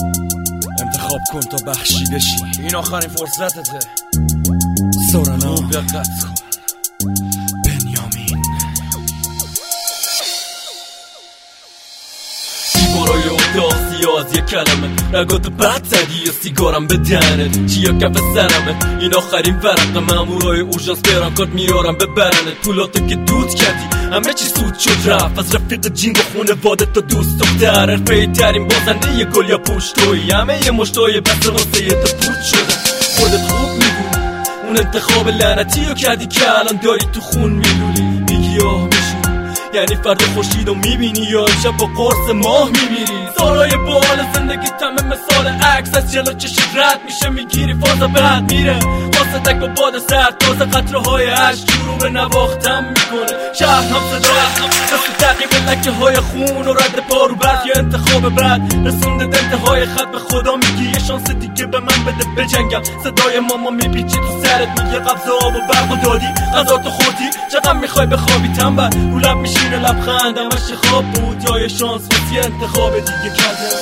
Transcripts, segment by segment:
انتخاب کن تا بخشیده شی، این آخرین فرصتته. سورنا دقت کن. بنیامین. دیوارای اتاق سیاه از یک کلمه، رگات بد زدی یا سیگارم به دهنت، چیا کف سرمه این آخرین ورقه، مامورای اورژانس برانکارت میارم ببرنت، پولاتو که دود کردی همه چی سود شد رفت، از رفیق جینگ و خونواده تا دوست دختر، حرفه‌ای ترین بازنده یه گل یا پشتویی، همه یه مشتای بسته واسه یه تا پوچ شده. خودت خوب میدونی اون انتخاب لعنتی رو کردی که الان داری تو خون میلولی، میگی آه میشونی یعنی فردا خورشید رو میبینی یا امشب با قرص ماه میمیری. سالای بال زندگی همه مثال عکس از جلو چشت رد میشه، میگیری فاز بعد میره واسه تک با باد سرد، تازه قطره های عشق شروع به نواختم میکنه، شهر هم صدا مثل تعقیب لکه های خون و رد پارو برد، یا انتخاب بعد رسونده انتهای خط به خدا، میگی یه شانس دیگه به من بده بجنگم، صدای ماما میپیچی تو سرت میگه قبض آب و برق و دادی غذا تو خوردی، چقدر میخوای بخوابی تنبل رو لب میشینه لبخند، همش خواب بود یا یه شانس واسه انتخاب دیگه کردم.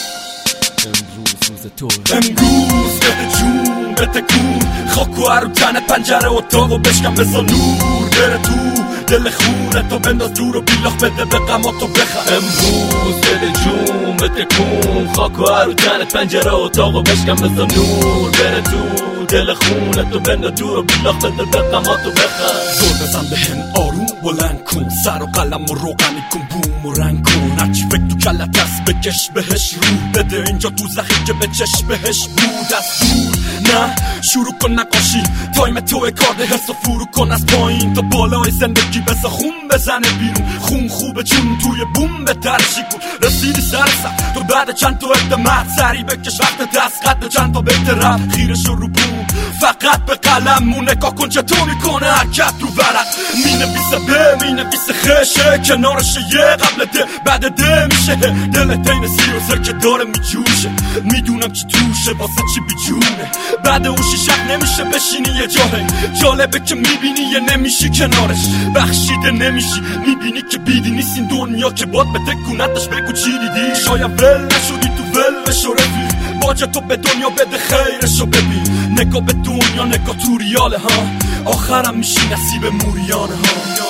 امروز بده جون بتکون، خاک و عرو تنت، پنجره اتاق و بشکم بزا نور بره تو دل خونتو، بنداز دور و بیلاخ بده به غماتو بخند. امروز بده جون بتکون، خاک و عرو تنت، پنجره اتاق و بشکم بزا نور بره تو دل خونتو، بنداز دور و بیلاخ بده به غماتو بخند. زور بزن بهم آروم بلند کن، سر و قلم و روغنی کن بوم و رنگ کن، هرچی فکر تو کلت هست بکش بهش رو بده، اینجا تو زخی که به چشم بهش بود از دور. نه شروع کن نقاشی، تایم توی کارده حس و فرو کن از پایین تا بالای زندگی، بسا خون بزنه بیرون، خون خوبه چون توی بوم به ترشی کن، رسیدی سر تو بعد چند تا اقدمت، سری بکش وقت دست قد چند تا بیت رب، خیرش رو بوم فقط به قلم مو نگاه کن چطور میکنه حرکت رو ورق، مینویسه به مینویسه خشه، کنارش یه قبل ده بعد ده میشه، دلت این سیروزه که داره میجوشه، میدونم چی توشه واسه چی بیجونه، بعد اون شیشک نمیشه بشینی یه جاهه، جالبه که میبینی یه نمیشی کنارش، بخشیده نمیشی، میبینی که بیدی نیست این دنیا که باد به تکونتش بگو چی دیدی، شاید ول نشدی تو ولش و رفیق، باجه تو به دنیا بده خیرشو ببین، نگاه به دنیا نگاه تو ریاله ها، آخرم میشی نصیب موریانه ها.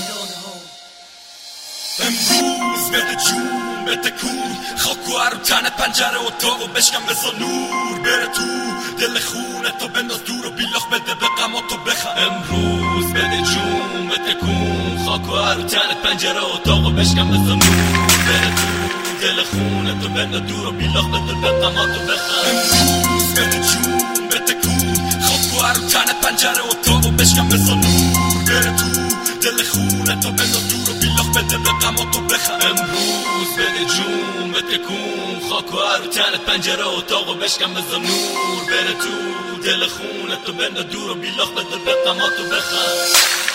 امروز بده جون بده کور، خاک و عرو تنت، پنجره اتاق و بشکم بزا نور بره تو دل خونتو، بنداز دور و بیلاخ بده به غماتو بخند. امروز بده جون بده کور، خاک و عرو تنت، پنجره اتاق و بشکم بزا نور بره تو دل خونتو، بنداز دور و بیلاخ بده به غماتو بخند. امروز بده جون بده کور، خاک و عرو تنت، پنجره اتاق و بشکم بزا نور بره تو دل خونتو، بنداز دور و بیلاخ بده به غماتو بخند. امروز بده جون بده کور، خاک و عرو تنت، پنجره اتاق و بشکم بزا نور بره تو دل خونتو، بنداز دور و بیلاخ بده به غماتو بخند.